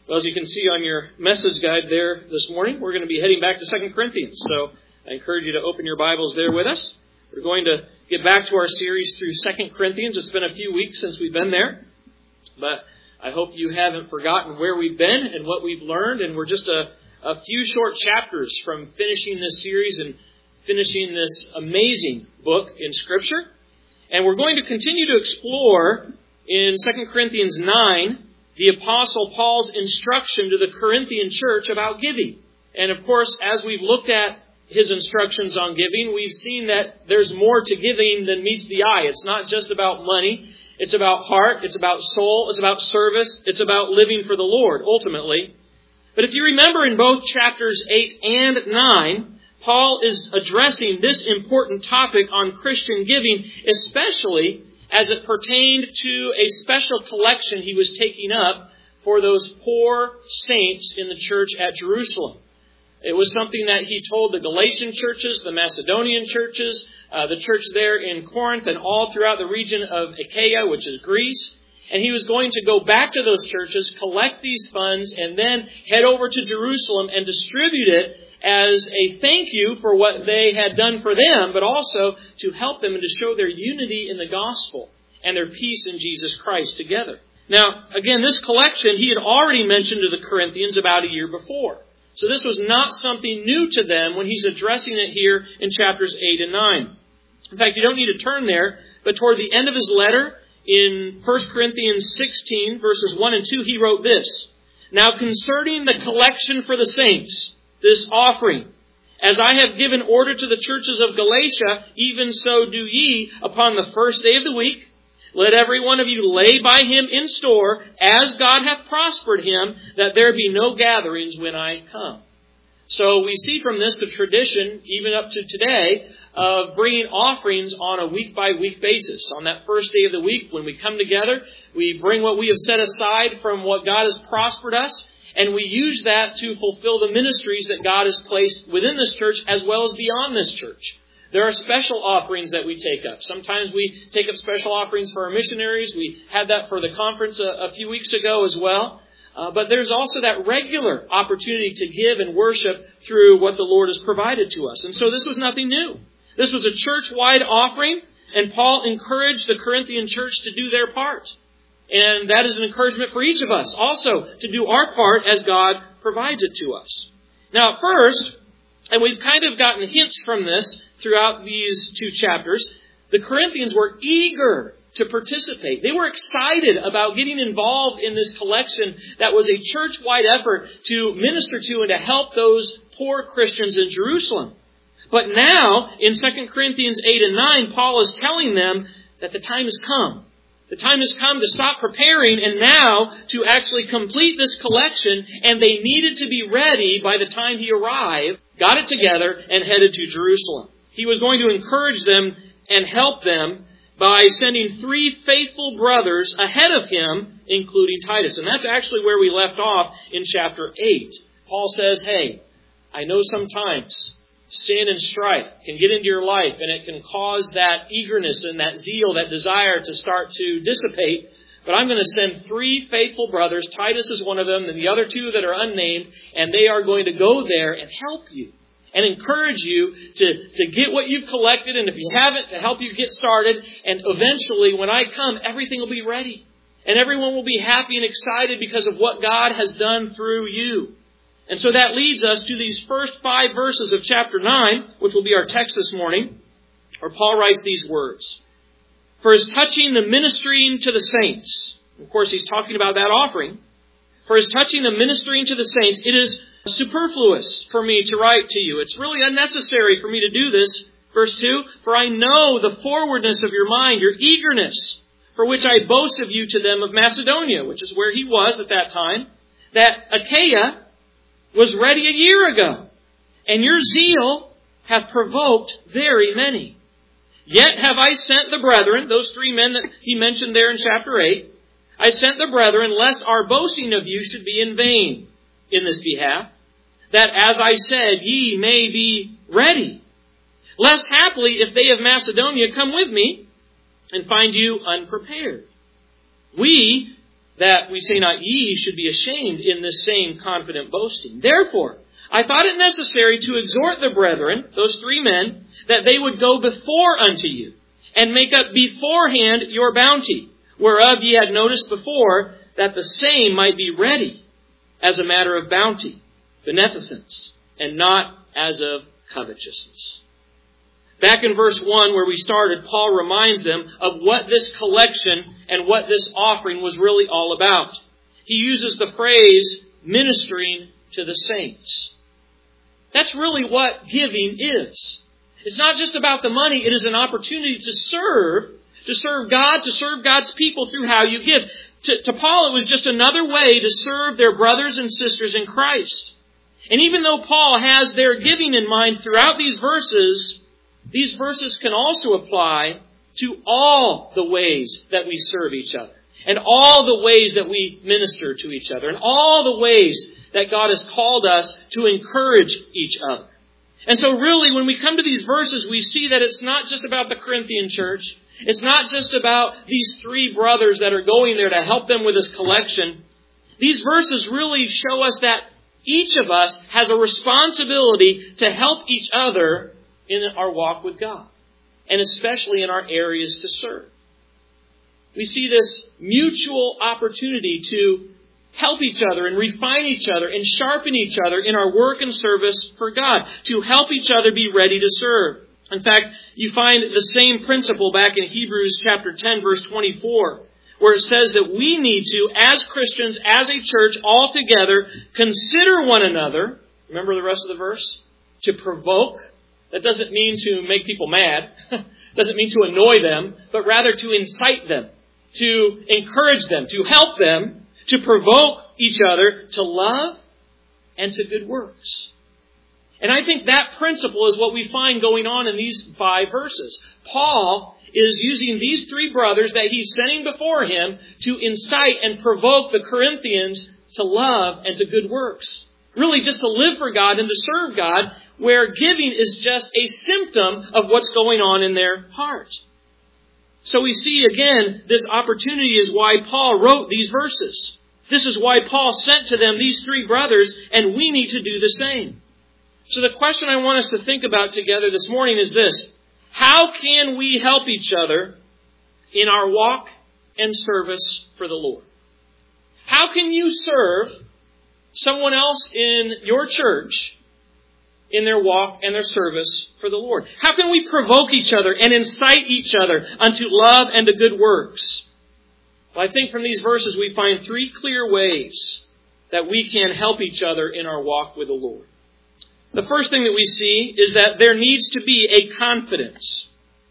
Well, as you can see on your message guide there this morning, we're going to be heading back to 2 Corinthians. So I encourage you to open your Bibles there with us. We're going to get back to our series through 2 Corinthians. It's been a few weeks since we've been there, but I hope you haven't forgotten where we've been and what we've learned. And we're just a few short chapters from finishing this series and finishing this amazing book in Scripture. And we're going to continue to explore in 2 Corinthians 9 the Apostle Paul's instruction to the Corinthian church about giving. And of course, as we've looked at his instructions on giving, we've seen that there's more to giving than meets the eye. It's not just about money. It's about heart. It's about soul. It's about service. It's about living for the Lord, ultimately. But if you remember in both chapters 8 and 9, Paul is addressing this important topic on Christian giving, especially as it pertained to a special collection he was taking up for those poor saints in the church at Jerusalem. It was something that he told the Galatian churches, the Macedonian churches, the church there in Corinth, and all throughout the region of Achaia, which is Greece. And he was going to go back to those churches, collect these funds, and then head over to Jerusalem and distribute it as a thank you for what they had done for them, but also to help them and to show their unity in the gospel and their peace in Jesus Christ together. Now, again, this collection he had already mentioned to the Corinthians about a year before. So this was not something new to them when he's addressing it here in chapters 8 and 9. In fact, you don't need to turn there, but toward the end of his letter, in 1 Corinthians 16, verses 1 and 2, he wrote this: "Now concerning the collection for the saints, this offering, as I have given order to the churches of Galatia, even so do ye upon the first day of the week. Let every one of you lay by him in store, as God hath prospered him, that there be no gatherings when I come." So we see from this the tradition, even up to today, of bringing offerings on a week-by-week basis. On that first day of the week, when we come together, we bring what we have set aside from what God has prospered us, and we use that to fulfill the ministries that God has placed within this church as well as beyond this church. There are special offerings that we take up. Sometimes we take up special offerings for our missionaries. We had that for the conference a few weeks ago as well. But there's also that regular opportunity to give and worship through what the Lord has provided to us. And so this was nothing new. This was a church-wide offering, and Paul encouraged the Corinthian church to do their part. And that is an encouragement for each of us also to do our part as God provides it to us. Now, first, and we've kind of gotten hints from this throughout these two chapters, the Corinthians were eager to participate. They were excited about getting involved in this collection that was a church-wide effort to minister to and to help those poor Christians in Jerusalem. But now, in 2 Corinthians 8 and 9, Paul is telling them that the time has come. The time has come to stop preparing and now to actually complete this collection, and they needed to be ready by the time he arrived, got it together, and headed to Jerusalem. He was going to encourage them and help them by sending 3 faithful brothers ahead of him, including Titus. And that's actually where we left off in chapter 8. Paul says, hey, I know sometimes sin and strife can get into your life, and it can cause that eagerness and that zeal, that desire to start to dissipate. But I'm going to send 3 faithful brothers. Titus is one of them, and the other 2 that are unnamed, and they are going to go there and help you and encourage you to get what you've collected, and if you haven't, to help you get started. And eventually, when I come, everything will be ready. And everyone will be happy and excited because of what God has done through you. And so that leads us to these first 5 verses of chapter 9, which will be our text this morning, where Paul writes these words: "For as touching the ministering to the saints," of course he's talking about that offering, "for as touching the ministering to the saints, it is superfluous for me to write to you." It's really unnecessary for me to do this. Verse 2, "For I know the forwardness of your mind, your eagerness, for which I boast of you to them of Macedonia," which is where he was at that time, "that Achaia was ready a year ago, and your zeal hath provoked very many. Yet have I sent the brethren," those 3 men that he mentioned there in chapter 8, "I sent the brethren, lest our boasting of you should be in vain in this behalf, that, as I said, ye may be ready. Lest haply, if they of Macedonia come with me, and find you unprepared. We that we say not ye should be ashamed in this same confident boasting. Therefore, I thought it necessary to exhort the brethren, those 3 men, that they would go before unto you, and make up beforehand your bounty, whereof ye had noticed before, that the same might be ready as a matter of bounty, beneficence, and not as of covetousness. Back in verse 1 where we started, Paul reminds them of what this collection and what this offering was really all about. He uses the phrase, ministering to the saints. That's really what giving is. It's not just about the money. It is an opportunity to serve God, to serve God's people through how you give. To Paul, it was just another way to serve their brothers and sisters in Christ. And even though Paul has their giving in mind throughout these verses can also apply to all the ways that we serve each other, and all the ways that we minister to each other, and all the ways that God has called us to encourage each other. And so really, when we come to these verses, we see that it's not just about the Corinthian church. It's not just about these 3 brothers that are going there to help them with this collection. These verses really show us that each of us has a responsibility to help each other in our walk with God, and especially in our areas to serve. We see this mutual opportunity to help each other and refine each other and sharpen each other in our work and service for God, to help each other be ready to serve. In fact, you find the same principle back in Hebrews chapter 10, verse 24, where it says that we need to, as Christians, as a church, all together, consider one another. Remember the rest of the verse? To provoke. That doesn't mean to make people mad. Doesn't mean to annoy them, but rather to incite them, to encourage them, to help them, to provoke each other to love and to good works. And I think that principle is what we find going on in these 5 verses. Paul is using these 3 brothers that he's sending before him to incite and provoke the Corinthians to love and to good works. Really just to live for God and to serve God, where giving is just a symptom of what's going on in their heart. So we see again, this opportunity is why Paul wrote these verses. This is why Paul sent to them these 3 brothers, and we need to do the same. So the question I want us to think about together this morning is this: how can we help each other in our walk and service for the Lord? How can you serve someone else in your church in their walk and their service for the Lord? How can we provoke each other and incite each other unto love and to good works? Well, I think from these verses we find 3 clear ways that we can help each other in our walk with the Lord. The first thing that we see is that there needs to be a confidence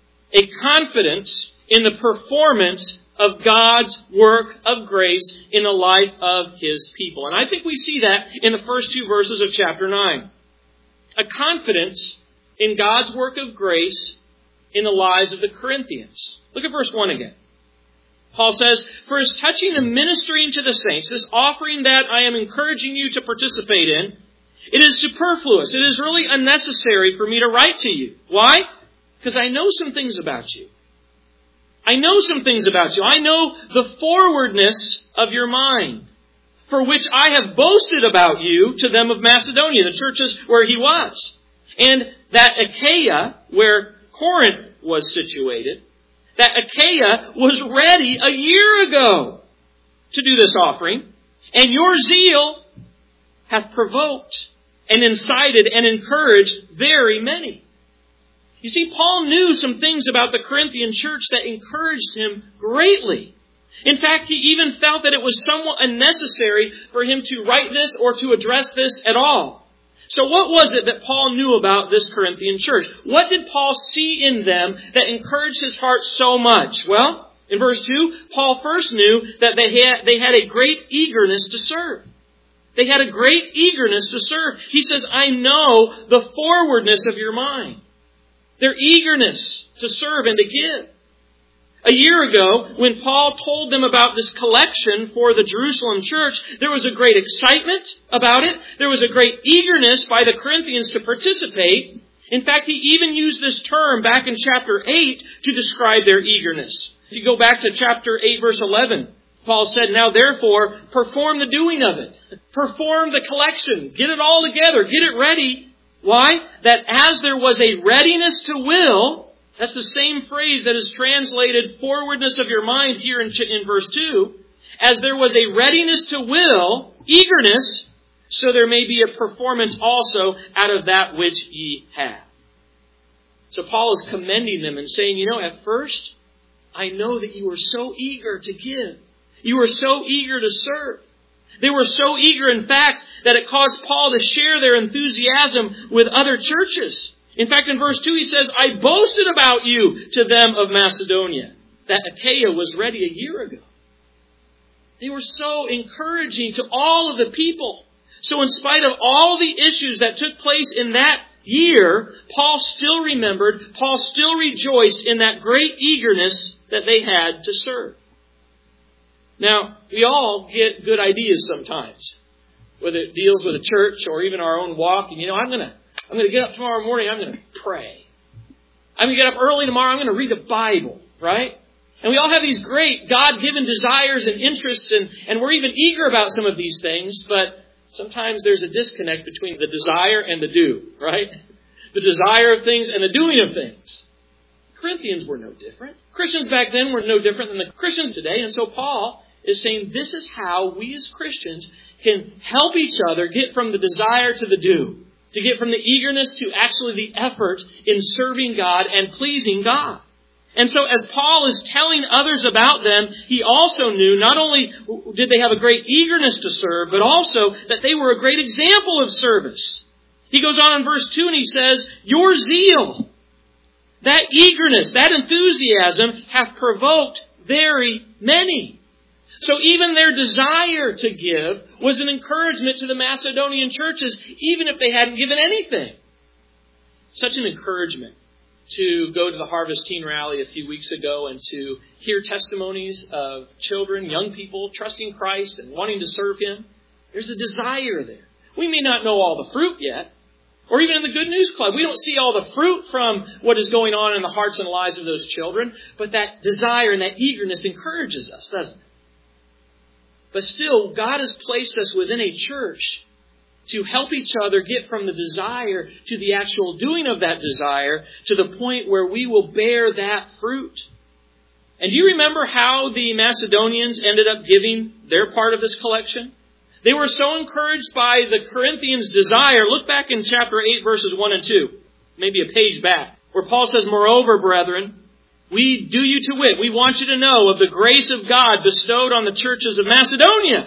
in the performance of God's work of grace in the life of His people. And I think we see that in the first 2 verses of chapter 9. A confidence in God's work of grace in the lives of the Corinthians. Look at verse 1 again. Paul says, "For as touching the ministering to the saints," this offering that I am encouraging you to participate in, "it is superfluous." It is really unnecessary for me to write to you. Why? Because I know some things about you. I know some things about you. I know the forwardness of your mind, for which I have boasted about you to them of Macedonia, the churches where he was. And that Achaia, where Corinth was situated, that Achaia was ready a year ago to do this offering, and your zeal hath provoked and incited and encouraged very many. You see, Paul knew some things about the Corinthian church that encouraged him greatly. In fact, he even felt that it was somewhat unnecessary for him to write this or to address this at all. So what was it that Paul knew about this Corinthian church? What did Paul see in them that encouraged his heart so much? Well, in verse 2, Paul first knew that they had a great eagerness to serve. They had a great eagerness to serve. He says, "I know the forwardness of your mind." Their eagerness to serve and to give. A year ago, when Paul told them about this collection for the Jerusalem church, there was a great excitement about it. There was a great eagerness by the Corinthians to participate. In fact, he even used this term back in chapter 8 to describe their eagerness. If you go back to chapter 8, verse 11, Paul said, now therefore, perform the doing of it. Perform the collection. Get it all together. Get it ready. Why? That as there was a readiness to will, that's the same phrase that is translated forwardness of your mind here in verse 2. As there was a readiness to will, eagerness, so there may be a performance also out of that which ye have. So Paul is commending them and saying, at first, I know that you were so eager to give. You were so eager to serve. They were so eager, in fact, that it caused Paul to share their enthusiasm with other churches. In fact, in verse 2 he says, I boasted about you to them of Macedonia, that Achaia was ready a year ago. They were so encouraging to all of the people. So in spite of all the issues that took place in that year, Paul still remembered, Paul still rejoiced in that great eagerness that they had to serve. Now, we all get good ideas sometimes, whether it deals with a church or even our own walk. And I'm going to get up tomorrow morning, I'm going to pray. I'm going to get up early tomorrow, I'm going to read the Bible, right? And we all have these great God-given desires and interests, and we're even eager about some of these things, but sometimes there's a disconnect between the desire and the do, right? The desire of things and the doing of things. Corinthians were no different. Christians back then were no different than the Christians today. And so Paul is saying this is how we as Christians can help each other get from the desire to the do. To get from the eagerness to actually the effort in serving God and pleasing God. And so as Paul is telling others about them, he also knew not only did they have a great eagerness to serve, but also that they were a great example of service. He goes on in verse 2 and he says, your zeal, that eagerness, that enthusiasm hath provoked very many. So even their desire to give was an encouragement to the Macedonian churches, even if they hadn't given anything. Such an encouragement to go to the Harvest Teen Rally a few weeks ago and to hear testimonies of children, young people, trusting Christ and wanting to serve Him. There's a desire there. We may not know all the fruit yet, or even in the Good News Club, we don't see all the fruit from what is going on in the hearts and lives of those children, but that desire and that eagerness encourages us, doesn't it? But still, God has placed us within a church to help each other get from the desire to the actual doing of that desire to the point where we will bear that fruit. And do you remember how the Macedonians ended up giving their part of this collection? They were so encouraged by the Corinthians' desire. Look back in chapter 8, verses 1 and 2, maybe a page back, where Paul says, moreover, brethren, we do you to wit, we want you to know of the grace of God bestowed on the churches of Macedonia.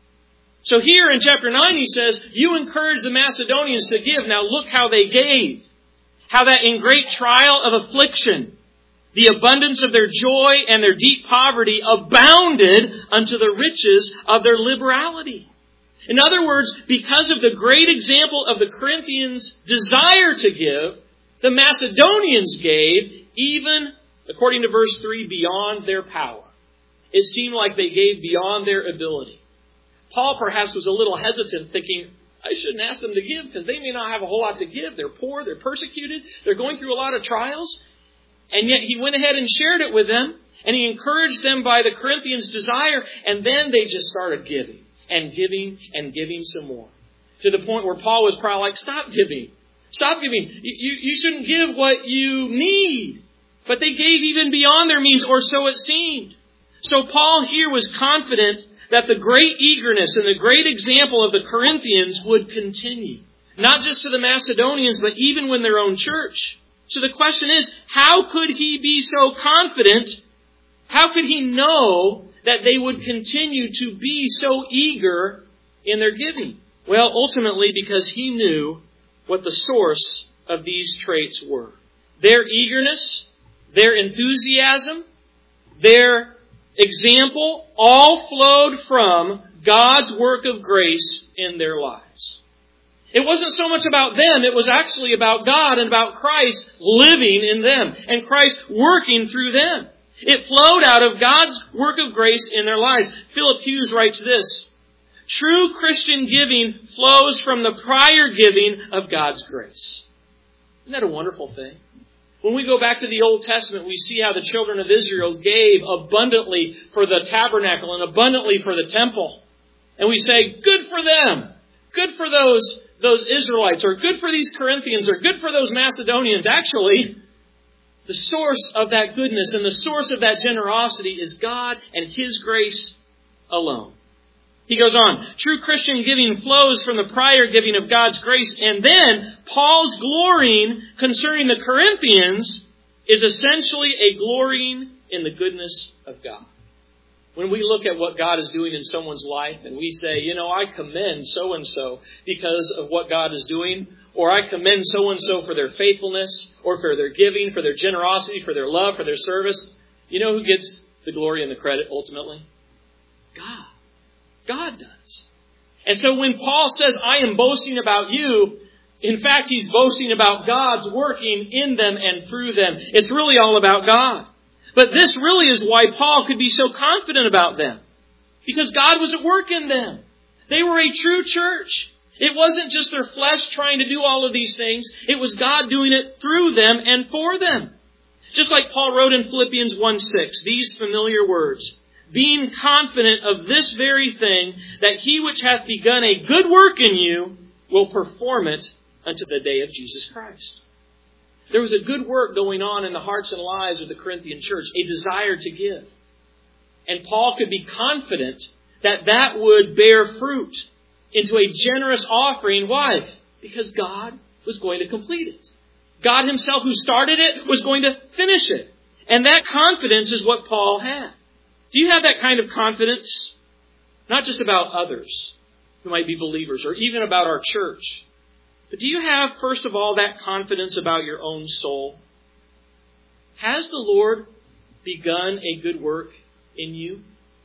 So here in chapter 9 he says, you encourage the Macedonians to give. Now look how they gave. How that in great trial of affliction, the abundance of their joy and their deep poverty abounded unto the riches of their liberality. In other words, because of the great example of the Corinthians' desire to give, the Macedonians gave, even, according to verse 3, beyond their power. It seemed like they gave beyond their ability. Paul perhaps was a little hesitant, thinking, I shouldn't ask them to give because they may not have a whole lot to give. They're poor, they're persecuted, they're going through a lot of trials. And yet he went ahead and shared it with them, and he encouraged them by the Corinthians' desire, and then they just started giving and giving and giving some more. To the point where Paul was probably like, stop giving. Stop giving. You shouldn't give what you need. But they gave even beyond their means, or so it seemed. So Paul here was confident that the great eagerness and the great example of the Corinthians would continue. Not just to the Macedonians, but even with their own church. So the question is, how could he be so confident? How could he know that they would continue to be so eager in their giving? Well, ultimately because he knew what the source of these traits were. Their eagerness, their enthusiasm, their example all flowed from God's work of grace in their lives. It wasn't so much about them, it was actually about God and about Christ living in them and Christ working through them. It flowed out of God's work of grace in their lives. Philip Hughes writes this, true Christian giving flows from the prior giving of God's grace. Isn't that a wonderful thing? When we go back to the Old Testament, we see how the children of Israel gave abundantly for the tabernacle and abundantly for the temple. And we say, good for them. Good for those Israelites, or good for these Corinthians, or good for those Macedonians. Actually, the source of that goodness and the source of that generosity is God and His grace alone. He goes on, true Christian giving flows from the prior giving of God's grace. And then Paul's glorying concerning the Corinthians is essentially a glorying in the goodness of God. When we look at what God is doing in someone's life and we say, I commend so-and-so because of what God is doing, or I commend so-and-so for their faithfulness, or for their giving, for their generosity, for their love, for their service, you know who gets the glory and the credit ultimately? God. God does. And so when Paul says, I am boasting about you, in fact, he's boasting about God's working in them and through them. It's really all about God. But this really is why Paul could be so confident about them. Because God was at work in them. They were a true church. It wasn't just their flesh trying to do all of these things. It was God doing it through them and for them. Just like Paul wrote in Philippians 1:6, these familiar words. Being confident of this very thing, that He which hath begun a good work in you will perform it unto the day of Jesus Christ. There was a good work going on in the hearts and lives of the Corinthian church, a desire to give. And Paul could be confident that that would bear fruit into a generous offering. Why? Because God was going to complete it. God Himself, who started it, was going to finish it. And that confidence is what Paul had. Do you have that kind of confidence? Not just about others who might be believers, or even about our church. But do you have, first of all, that confidence about your own soul? Has the Lord begun a good work in you?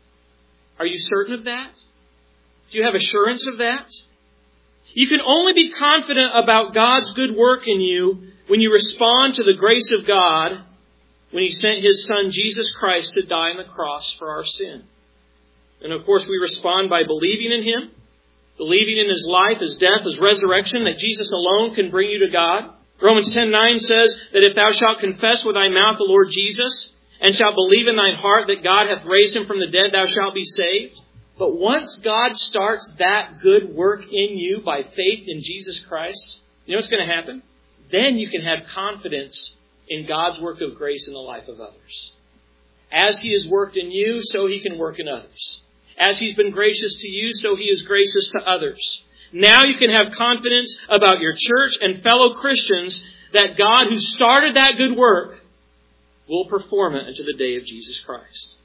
Are you certain of that? Do you have assurance of that? You can only be confident about God's good work in you when you respond to the grace of God when He sent His Son, Jesus Christ, to die on the cross for our sin. And of course, we respond by believing in Him, believing in His life, His death, His resurrection, that Jesus alone can bring you to God. Romans 10:9 says that if thou shalt confess with thy mouth the Lord Jesus, and shalt believe in thine heart that God hath raised Him from the dead, thou shalt be saved. But once God starts that good work in you by faith in Jesus Christ, you know what's going to happen? Then you can have confidence in God's work of grace in the life of others. As He has worked in you, so He can work in others. As He's been gracious to you, so He is gracious to others. Now you can have confidence about your church and fellow Christians that God, who started that good work, will perform it unto the day of Jesus Christ.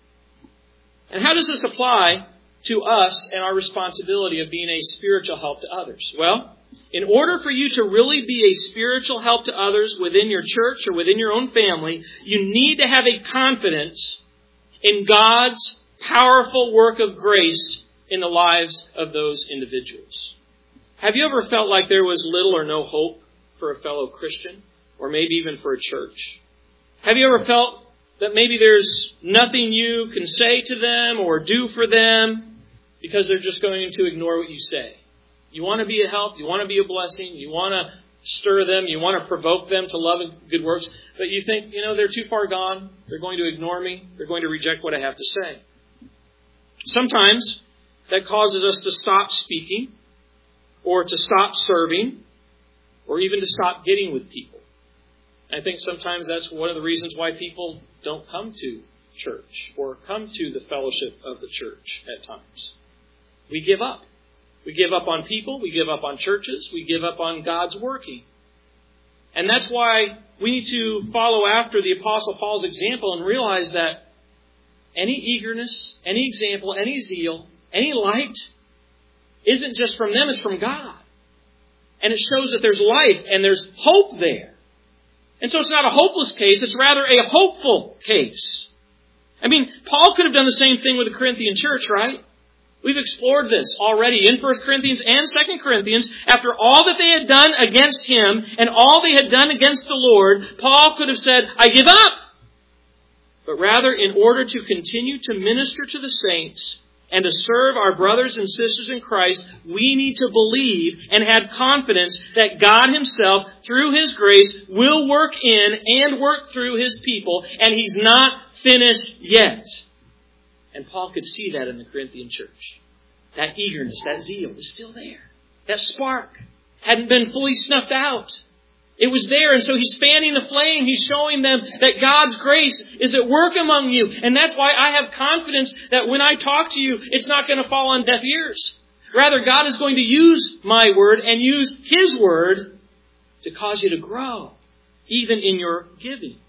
And how does this apply to us and our responsibility of being a spiritual help to others? Well, in order for you to really be a spiritual help to others within your church or within your own family, you need to have a confidence in God's powerful work of grace in the lives of those individuals. Have you ever felt like there was little or no hope for a fellow Christian, or maybe even for a church? Have you ever felt that maybe there's nothing you can say to them or do for them because they're just going to ignore what you say? You want to be a help, you want to be a blessing, you want to stir them, you want to provoke them to love and good works, but you think, they're too far gone, they're going to ignore me, they're going to reject what I have to say. Sometimes that causes us to stop speaking, or to stop serving, or even to stop getting with people. I think sometimes that's one of the reasons why people don't come to church or come to the fellowship of the church at times. We give up. We give up on people. We give up on churches. We give up on God's working. And that's why we need to follow after the Apostle Paul's example and realize that any eagerness, any example, any zeal, any light isn't just from them, it's from God. And it shows that there's life and there's hope there. And so it's not a hopeless case, it's rather a hopeful case. Paul could have done the same thing with the Corinthian church, right? We've explored this already in 1 Corinthians and 2 Corinthians. After all that they had done against him and all they had done against the Lord, Paul could have said, I give up. But rather, in order to continue to minister to the saints and to serve our brothers and sisters in Christ, we need to believe and have confidence that God Himself, through His grace, will work in and work through His people, and He's not finished yet. And Paul could see that in the Corinthian church. That eagerness, that zeal is still there. That spark hadn't been fully snuffed out. It was there, and so he's fanning the flame. He's showing them that God's grace is at work among you. And that's why I have confidence that when I talk to you, it's not going to fall on deaf ears. Rather, God is going to use my word and use His word to cause you to grow, even in your giving.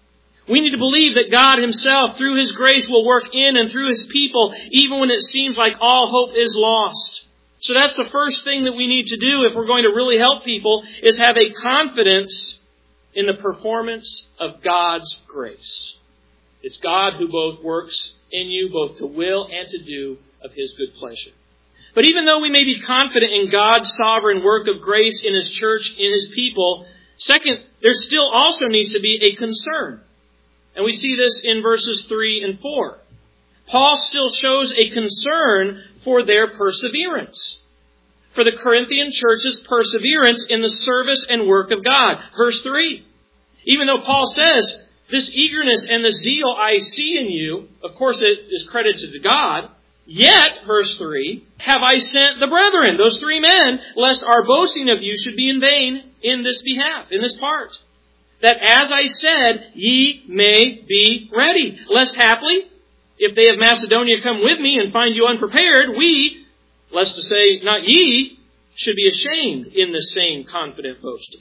We need to believe that God Himself, through His grace, will work in and through His people, even when it seems like all hope is lost. So that's the first thing that we need to do if we're going to really help people, is have a confidence in the performance of God's grace. It's God who both works in you, both to will and to do of His good pleasure. But even though we may be confident in God's sovereign work of grace in His church, in His people, second, there still also needs to be a concern. And we see this in verses 3 and 4. Paul still shows a concern for their perseverance, for the Corinthian church's perseverance in the service and work of God. Verse 3. Even though Paul says, this eagerness and the zeal I see in you, of course it is credited to God, yet, verse 3, have I sent the brethren, those 3 men, lest our boasting of you should be in vain in this behalf, in this part. That as I said, ye may be ready, lest haply, if they of Macedonia come with me and find you unprepared, we, lest to say not ye, should be ashamed in the same confident boasting.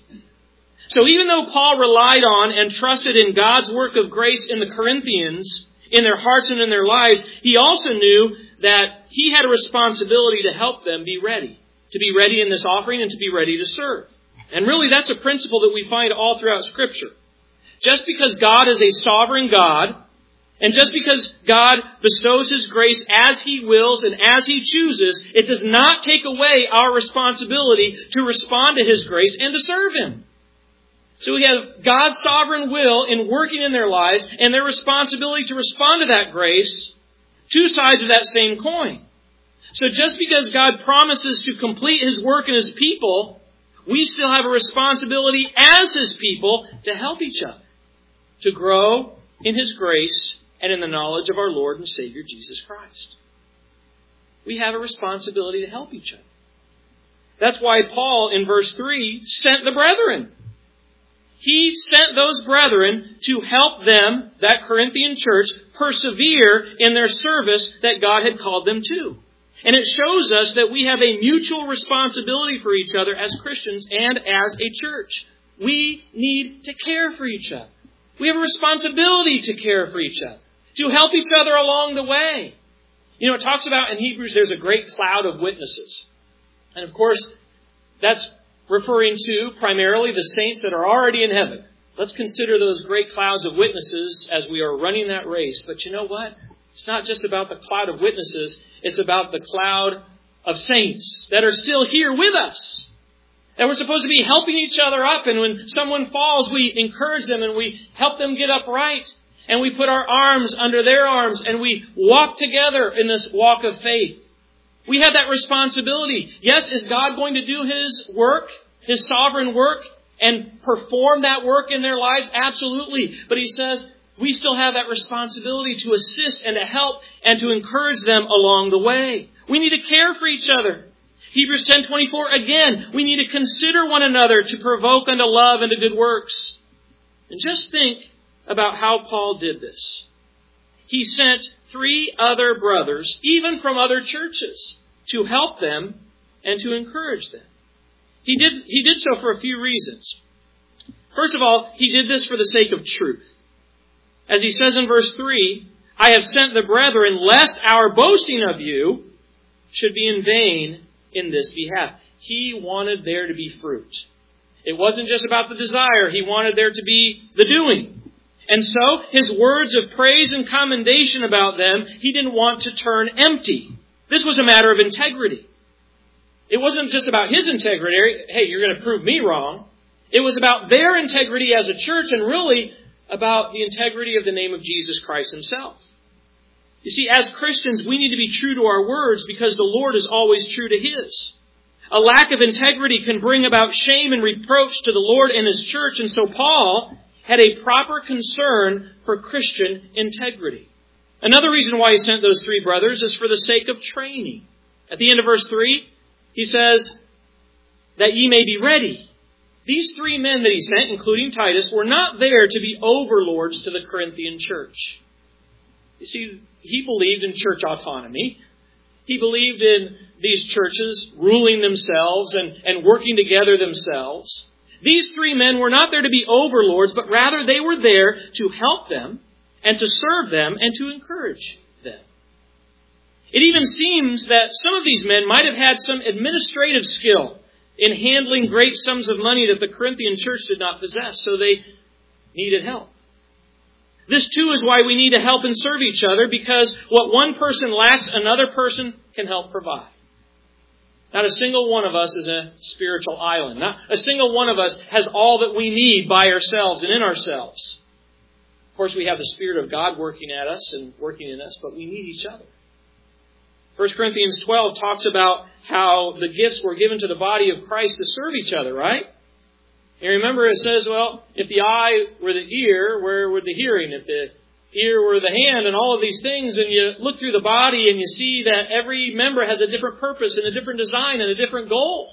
So even though Paul relied on and trusted in God's work of grace in the Corinthians, in their hearts and in their lives, he also knew that he had a responsibility to help them be ready. To be ready in this offering and to be ready to serve. And really that's a principle that we find all throughout Scripture. Just because God is a sovereign God, and just because God bestows His grace as He wills and as He chooses, it does not take away our responsibility to respond to His grace and to serve Him. So we have God's sovereign will in working in their lives and their responsibility to respond to that grace, two sides of that same coin. So just because God promises to complete His work in His people, we still have a responsibility as His people to help each other, to grow in His grace and in the knowledge of our Lord and Savior Jesus Christ. We have a responsibility to help each other. That's why Paul in verse 3 sent the brethren. He sent those brethren to help them, that Corinthian church, persevere in their service that God had called them to. And it shows us that we have a mutual responsibility for each other as Christians and as a church. We need to care for each other. We have a responsibility to care for each other, to help each other along the way. You know, it talks about in Hebrews there's a great cloud of witnesses. And of course, that's referring to primarily the saints that are already in heaven. Let's consider those great clouds of witnesses as we are running that race. But you know what? It's not just about the cloud of witnesses. It's about the cloud of saints that are still here with us. That we're supposed to be helping each other up. And when someone falls, we encourage them and we help them get up right. And we put our arms under their arms and we walk together in this walk of faith. We have that responsibility. Yes, is God going to do His work, His sovereign work, and perform that work in their lives? Absolutely. But He says we still have that responsibility to assist and to help and to encourage them along the way. We need to care for each other. Hebrews 10:24, again, we need to consider one another to provoke unto love and to good works. And just think about how Paul did this. He sent 3 other brothers, even from other churches, to help them and to encourage them. He did so for a few reasons. First of all, he did this for the sake of truth. As he says in verse 3, I have sent the brethren, lest our boasting of you should be in vain in this behalf. He wanted there to be fruit. It wasn't just about the desire. He wanted there to be the doing. And so, his words of praise and commendation about them, he didn't want to turn empty. This was a matter of integrity. It wasn't just about his integrity. Hey, you're going to prove me wrong. It was about their integrity as a church and really about the integrity of the name of Jesus Christ Himself. You see, as Christians, we need to be true to our words because the Lord is always true to His. A lack of integrity can bring about shame and reproach to the Lord and His church, and so Paul had a proper concern for Christian integrity. Another reason why he sent those three brothers is for the sake of training. At the end of verse 3, he says, that ye may be ready. These three men that he sent, including Titus, were not there to be overlords to the Corinthian church. You see, he believed in church autonomy. He believed in these churches ruling themselves and working together themselves. These three men were not there to be overlords, but rather they were there to help them and to serve them and to encourage them. It even seems that some of these men might have had some administrative skill in handling great sums of money that the Corinthian church did not possess, so they needed help. This too is why we need to help and serve each other, because what one person lacks, another person can help provide. Not a single one of us is a spiritual island. Not a single one of us has all that we need by ourselves and in ourselves. Of course, we have the Spirit of God working at us and working in us, but we need each other. 1 Corinthians 12 talks about how the gifts were given to the body of Christ to serve each other, right? And remember it says, well, if the eye were the ear, where would the hearing? If the ear were the hand and all of these things, and you look through the body and you see that every member has a different purpose and a different design and a different goal.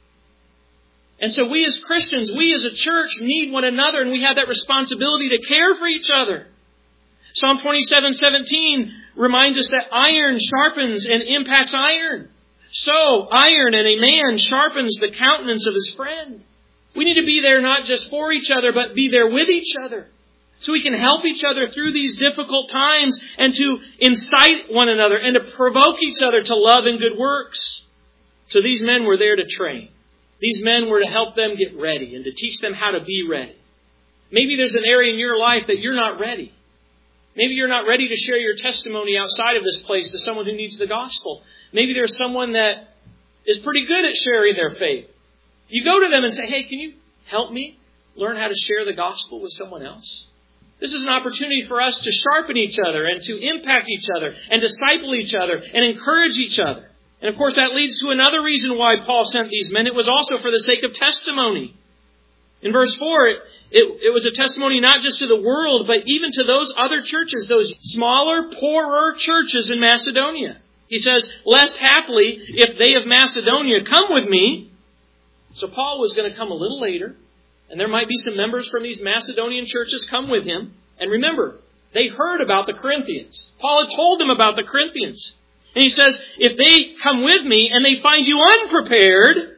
And so we as Christians, we as a church need one another, and we have that responsibility to care for each other. Psalm 27:17 reminds us that iron sharpens and impacts iron. So, iron and a man sharpens the countenance of his friend. We need to be there not just for each other, but be there with each other. So we can help each other through these difficult times and to incite one another and to provoke each other to love and good works. So these men were there to train. These men were to help them get ready and to teach them how to be ready. Maybe there's an area in your life that you're not ready. Maybe you're not ready to share your testimony outside of this place to someone who needs the gospel. Maybe there's someone that is pretty good at sharing their faith. You go to them and say, hey, can you help me learn how to share the gospel with someone else? This is an opportunity for us to sharpen each other and to impact each other and disciple each other and encourage each other. And of course, that leads to another reason why Paul sent these men. It was also for the sake of testimony. In verse 4, it was a testimony not just to the world, but even to those other churches, those smaller, poorer churches in Macedonia. He says, lest haply, if they of Macedonia come with me. So Paul was going to come a little later, and there might be some members from these Macedonian churches come with him. And remember, they heard about the Corinthians. Paul had told them about the Corinthians. And he says, if they come with me and they find you unprepared,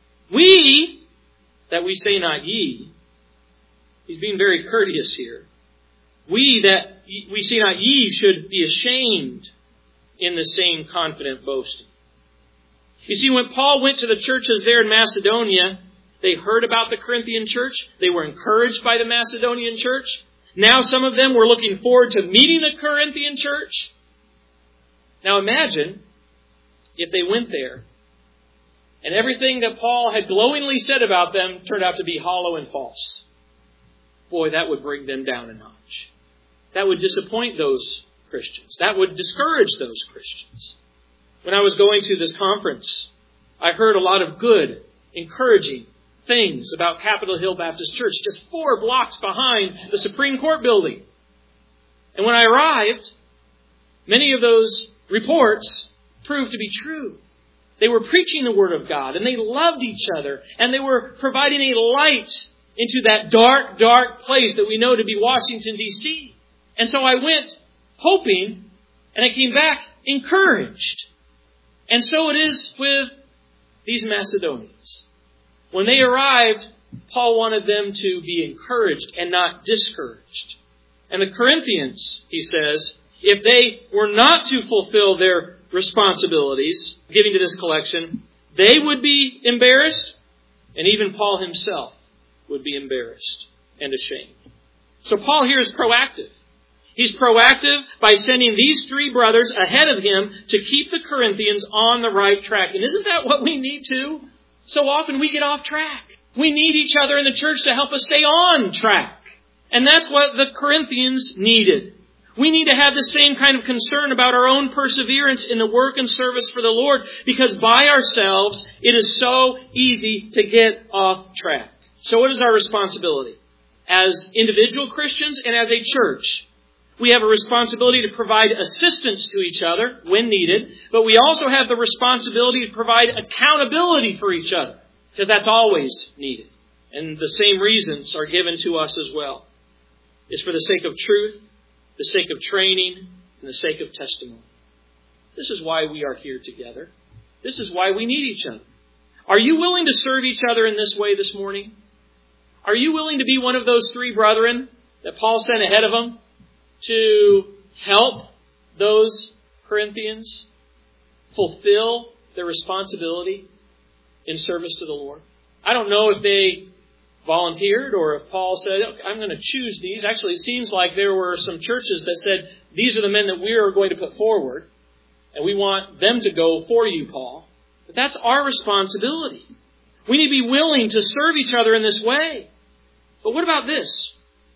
that we say not ye. He's being very courteous here. That we say not ye should be ashamed in the same confident boasting. You see, when Paul went to the churches there in Macedonia, they heard about the Corinthian church. They were encouraged by the Macedonian church. Now some of them were looking forward to meeting the Corinthian church. Now imagine if they went there and everything that Paul had glowingly said about them turned out to be hollow and false. Boy, that would bring them down a notch. That would disappoint those Christians. That would discourage those Christians. When I was going to this conference, I heard a lot of good, encouraging things about Capitol Hill Baptist Church, just 4 blocks behind the Supreme Court building. And when I arrived, many of those reports proved to be true. They were preaching the Word of God, and they loved each other, and they were providing a light into that dark, dark place that we know to be Washington, D.C. And so I went hoping, and I came back encouraged. And so it is with these Macedonians. When they arrived, Paul wanted them to be encouraged and not discouraged. And the Corinthians, he says, if they were not to fulfill their responsibilities, giving to this collection, they would be embarrassed, and even Paul himself would be embarrassed and ashamed. So Paul here is proactive. He's proactive by sending these 3 brothers ahead of him to keep the Corinthians on the right track. And isn't that what we need to? So often we get off track. We need each other in the church to help us stay on track. And that's what the Corinthians needed. We need to have the same kind of concern about our own perseverance in the work and service for the Lord, because by ourselves it is so easy to get off track. So what is our responsibility? As individual Christians and as a church, we have a responsibility to provide assistance to each other when needed, but we also have the responsibility to provide accountability for each other, because that's always needed. And the same reasons are given to us as well. It's for the sake of truth, the sake of training, and the sake of testimony. This is why we are here together. This is why we need each other. Are you willing to serve each other in this way this morning? Are you willing to be one of those three brethren that Paul sent ahead of them to help those Corinthians fulfill their responsibility in service to the Lord? I don't know if they volunteered or if Paul said, I'm going to choose these. Actually, it seems like there were some churches that said, these are the men that we are going to put forward, and we want them to go for you, Paul. But that's our responsibility. We need to be willing to serve each other in this way. But what about this?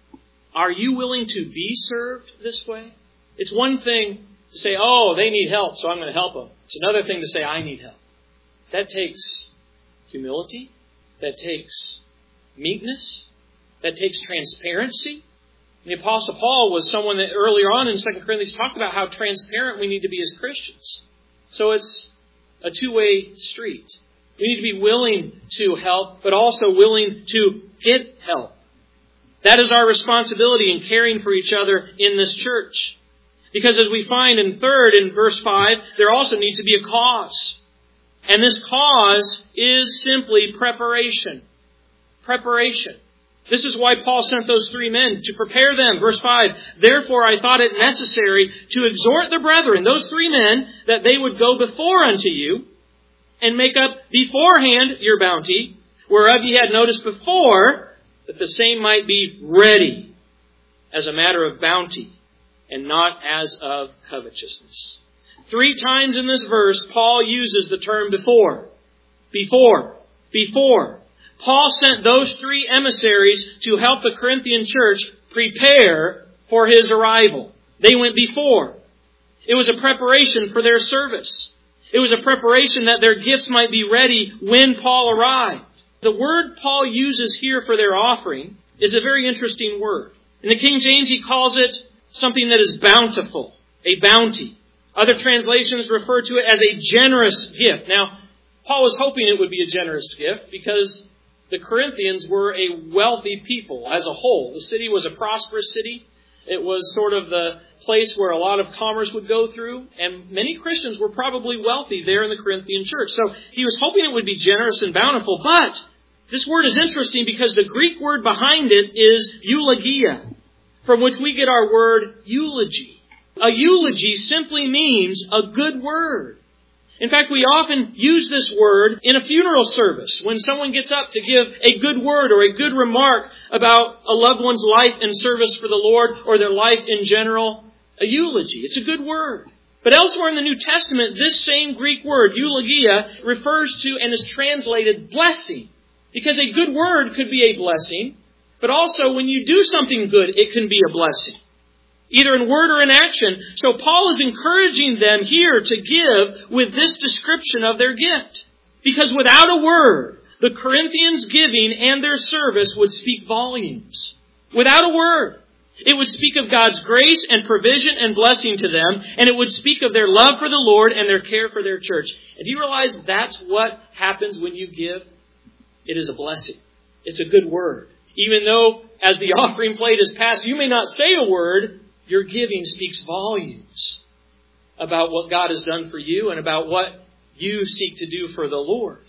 Are you willing to be served this way? It's one thing to say, oh, they need help, so I'm going to help them. It's another thing to say, I need help. That takes humility. That takes meekness. That takes transparency. And the Apostle Paul was someone that earlier on in 2 Corinthians talked about how transparent we need to be as Christians. So it's a two-way street. We need to be willing to help, but also willing to get help. That is our responsibility in caring for each other in this church. Because as we find in verse 5, there also needs to be a cause. And this cause is simply preparation. Preparation. This is why Paul sent those three men, to prepare them. Verse 5, therefore I thought it necessary to exhort the brethren, those three men, that they would go before unto you, and make up beforehand your bounty, whereof ye had noticed before, that the same might be ready as a matter of bounty, and not as of covetousness. 3 times in this verse, Paul uses the term before. Before. Before. Paul sent those 3 emissaries to help the Corinthian church prepare for his arrival. They went before. It was a preparation for their service. It was a preparation that their gifts might be ready when Paul arrived. The word Paul uses here for their offering is a very interesting word. In the King James, he calls it something that is bountiful, a bounty. Other translations refer to it as a generous gift. Now, Paul was hoping it would be a generous gift because the Corinthians were a wealthy people as a whole. The city was a prosperous city. It was sort of the place where a lot of commerce would go through, and many Christians were probably wealthy there in the Corinthian church. So he was hoping it would be generous and bountiful, but this word is interesting because the Greek word behind it is eulogia, from which we get our word eulogy. A eulogy simply means a good word. In fact, we often use this word in a funeral service when someone gets up to give a good word or a good remark about a loved one's life and service for the Lord or their life in general. A eulogy. It's a good word. But elsewhere in the New Testament, this same Greek word, eulogia, refers to and is translated blessing. Because a good word could be a blessing, but also when you do something good, it can be a blessing. Either in word or in action. So Paul is encouraging them here to give with this description of their gift. Because without a word, the Corinthians' giving and their service would speak volumes. Without a word. It would speak of God's grace and provision and blessing to them, and it would speak of their love for the Lord and their care for their church. And do you realize that's what happens when you give? It is a blessing. It's a good word. Even though, as the offering plate is passed, you may not say a word, your giving speaks volumes about what God has done for you and about what you seek to do for the Lord.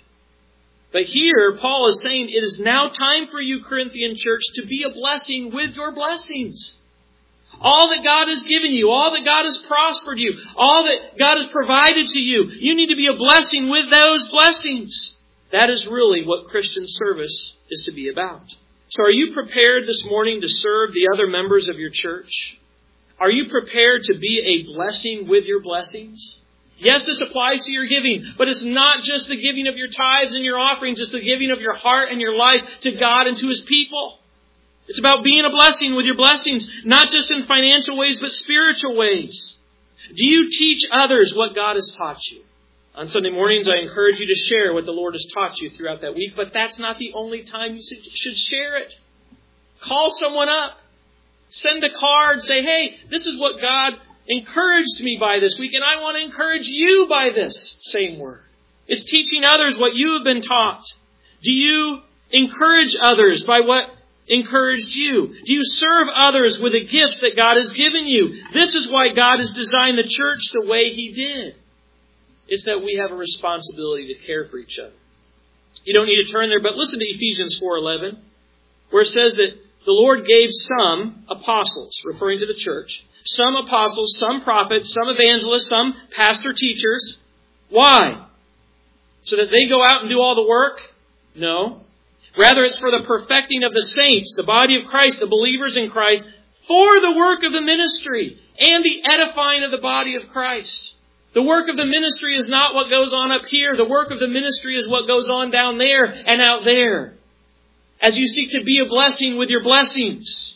But here, Paul is saying it is now time for you, Corinthian church, to be a blessing with your blessings. All that God has given you, all that God has prospered you, all that God has provided to you, you need to be a blessing with those blessings. That is really what Christian service is to be about. So are you prepared this morning to serve the other members of your church? Are you prepared to be a blessing with your blessings? Yes, this applies to your giving, but it's not just the giving of your tithes and your offerings. It's the giving of your heart and your life to God and to His people. It's about being a blessing with your blessings, not just in financial ways, but spiritual ways. Do you teach others what God has taught you? On Sunday mornings, I encourage you to share what the Lord has taught you throughout that week, but that's not the only time you should share it. Call someone up. Send a card. Say, hey, this is what God encouraged me by this week, and I want to encourage you by this same word. It's teaching others what you have been taught. Do you encourage others by what encouraged you? Do you serve others with the gifts that God has given you? This is why God has designed the church the way He did. It's that we have a responsibility to care for each other. You don't need to turn there, but listen to Ephesians 4:11, where it says that the Lord gave some apostles, referring to the church, some apostles, some prophets, some evangelists, some pastor teachers. Why? So that they go out and do all the work? No. Rather, it's for the perfecting of the saints, the body of Christ, the believers in Christ, for the work of the ministry and the edifying of the body of Christ. The work of the ministry is not what goes on up here. The work of the ministry is what goes on down there and out there. As you seek to be a blessing with your blessings,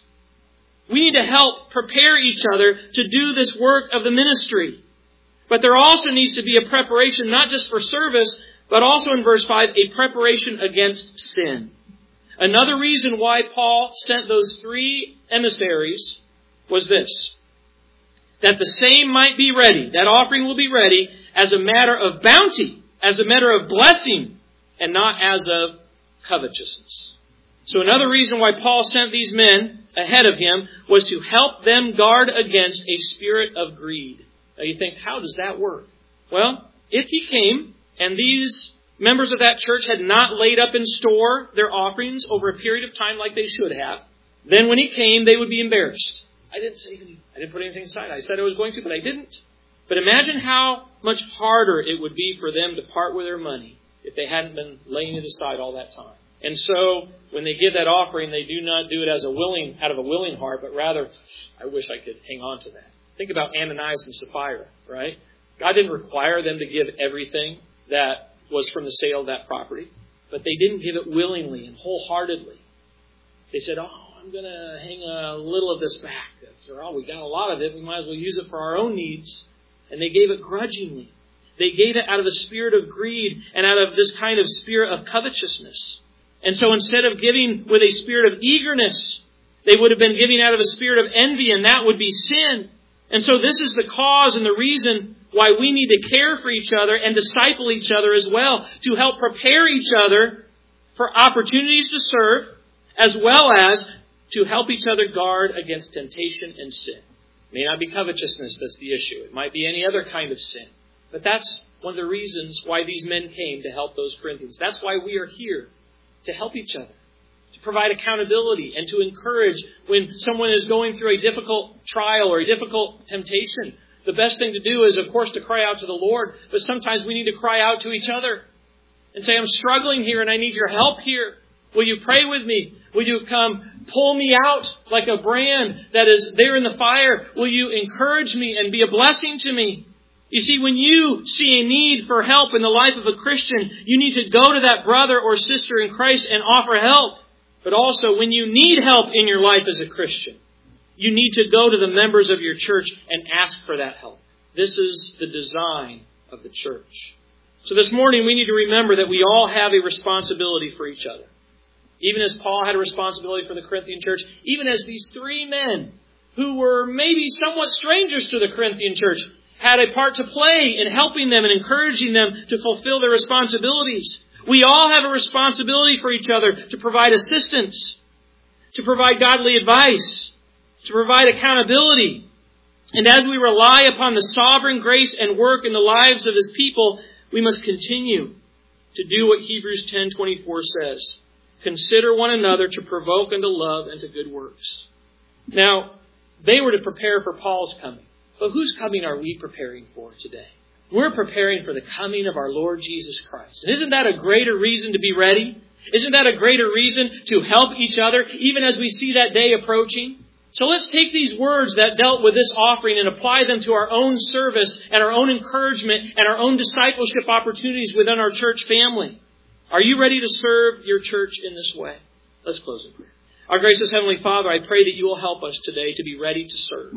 we need to help prepare each other to do this work of the ministry. But there also needs to be a preparation, not just for service, but also in verse 5, a preparation against sin. Another reason why Paul sent those 3 emissaries was this: that the same might be ready, that offering will be ready as a matter of bounty, as a matter of blessing, and not as of covetousness. So another reason why Paul sent these men ahead of him was to help them guard against a spirit of greed. Now you think, how does that work? Well, if he came and these members of that church had not laid up in store their offerings over a period of time like they should have, then when he came, they would be embarrassed. I didn't put anything aside. I said I was going to, but I didn't. But imagine how much harder it would be for them to part with their money if they hadn't been laying it aside all that time. And so, when they give that offering, they do not do it out of a willing heart, but rather, I wish I could hang on to that. Think about Ananias and Sapphira, right? God didn't require them to give everything that was from the sale of that property, but they didn't give it willingly and wholeheartedly. They said, I'm going to hang a little of this back. After all, we got a lot of it. We might as well use it for our own needs. And they gave it grudgingly. They gave it out of a spirit of greed and out of this kind of spirit of covetousness. And so instead of giving with a spirit of eagerness, they would have been giving out of a spirit of envy, and that would be sin. And so this is the cause and the reason why we need to care for each other and disciple each other as well, to help prepare each other for opportunities to serve, as well as to help each other guard against temptation and sin. It may not be covetousness that's the issue. It might be any other kind of sin. But that's one of the reasons why these men came to help those Corinthians. That's why we are here, to help each other, to provide accountability, and to encourage when someone is going through a difficult trial or a difficult temptation. The best thing to do is, of course, to cry out to the Lord, but sometimes we need to cry out to each other and say, I'm struggling here and I need your help here. Will you pray with me? Will you come pull me out like a brand that is there in the fire? Will you encourage me and be a blessing to me? You see, when you see a need for help in the life of a Christian, you need to go to that brother or sister in Christ and offer help. But also, when you need help in your life as a Christian, you need to go to the members of your church and ask for that help. This is the design of the church. So this morning, we need to remember that we all have a responsibility for each other. Even as Paul had a responsibility for the Corinthian church, even as these 3 men, who were maybe somewhat strangers to the Corinthian church, had a part to play in helping them and encouraging them to fulfill their responsibilities. We all have a responsibility for each other to provide assistance, to provide godly advice, to provide accountability. And as we rely upon the sovereign grace and work in the lives of His people, we must continue to do what Hebrews 10:24 says. Consider one another to provoke unto love and to good works. Now, they were to prepare for Paul's coming. But whose coming are we preparing for today? We're preparing for the coming of our Lord Jesus Christ. And isn't that a greater reason to be ready? Isn't that a greater reason to help each other, even as we see that day approaching? So let's take these words that dealt with this offering and apply them to our own service and our own encouragement and our own discipleship opportunities within our church family. Are you ready to serve your church in this way? Let's close in prayer. Our gracious Heavenly Father, I pray that you will help us today to be ready to serve.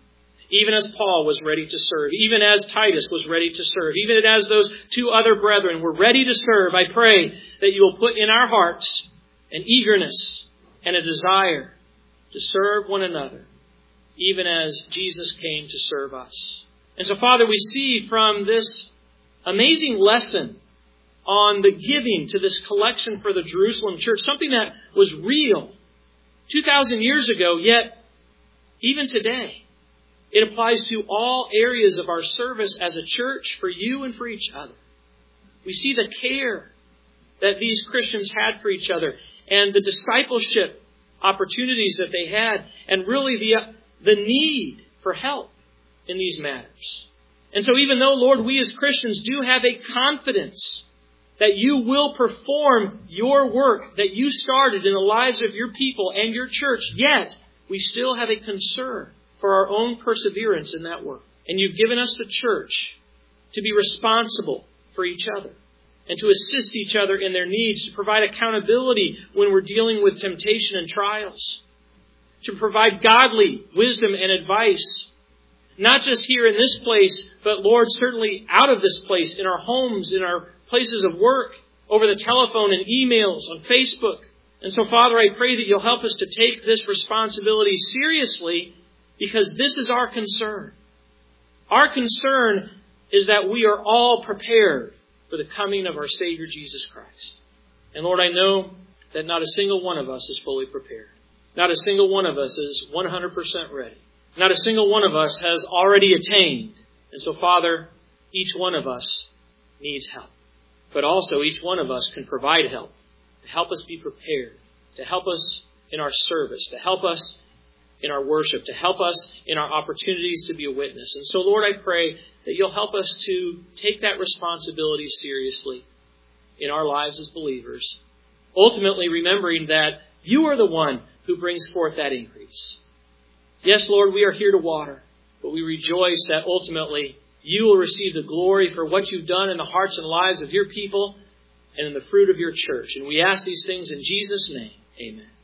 Even as Paul was ready to serve, even as Titus was ready to serve, even as those two other brethren were ready to serve, I pray that you will put in our hearts an eagerness and a desire to serve one another, even as Jesus came to serve us. And so, Father, we see from this amazing lesson on the giving to this collection for the Jerusalem church, something that was real 2,000 years ago, yet even today, it applies to all areas of our service as a church for you and for each other. We see the care that these Christians had for each other and the discipleship opportunities that they had, and really the need for help in these matters. And so even though, Lord, we as Christians do have a confidence that you will perform your work that you started in the lives of your people and your church, yet we still have a concern for our own perseverance in that work. And you've given us the church to be responsible for each other and to assist each other in their needs, to provide accountability when we're dealing with temptation and trials, to provide godly wisdom and advice, not just here in this place, but, Lord, certainly out of this place, in our homes, in our places of work, over the telephone and emails, on Facebook. And so, Father, I pray that you'll help us to take this responsibility seriously, because this is our concern. Our concern is that we are all prepared for the coming of our Savior Jesus Christ. And Lord, I know that not a single one of us is fully prepared. Not a single one of us is 100% ready. Not a single one of us has already attained. And so, Father, each one of us needs help. But also each one of us can provide help, to help us be prepared, to help us in our service, to help us in our worship, to help us in our opportunities to be a witness. And so, Lord, I pray that you'll help us to take that responsibility seriously in our lives as believers, ultimately remembering that you are the one who brings forth that increase. Yes, Lord, we are here to water, but we rejoice that ultimately you will receive the glory for what you've done in the hearts and lives of your people and in the fruit of your church. And we ask these things in Jesus' name. Amen.